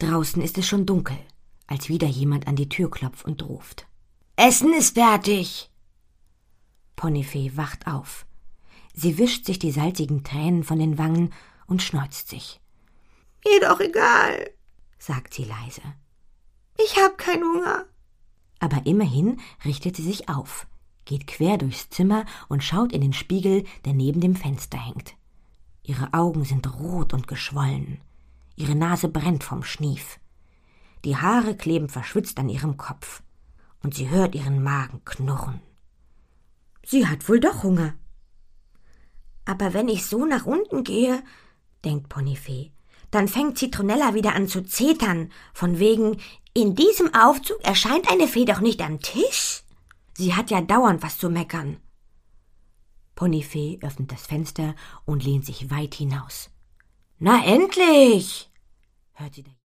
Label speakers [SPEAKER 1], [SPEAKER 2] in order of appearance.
[SPEAKER 1] Draußen ist es schon dunkel, als wieder jemand an die Tür klopft und ruft. »Essen ist fertig!« Ponifee wacht auf. Sie wischt sich die salzigen Tränen von den Wangen und schneuzt sich.
[SPEAKER 2] »Mir doch egal«,
[SPEAKER 1] sagt sie leise.
[SPEAKER 2] »Ich hab keinen Hunger.«
[SPEAKER 1] Aber immerhin richtet sie sich auf, geht quer durchs Zimmer und schaut in den Spiegel, der neben dem Fenster hängt. Ihre Augen sind rot und geschwollen. Ihre Nase brennt vom Schnief. Die Haare kleben verschwitzt an ihrem Kopf. Und sie hört ihren Magen knurren. Sie hat wohl doch Hunger. Aber wenn ich so nach unten gehe, denkt Ponifee, dann fängt Zitronella wieder an zu zetern, von wegen, in diesem Aufzug erscheint eine Fee doch nicht am Tisch. Sie hat ja dauernd was zu meckern. Ponifee öffnet das Fenster und lehnt sich weit hinaus. »Na endlich«, hört sie da.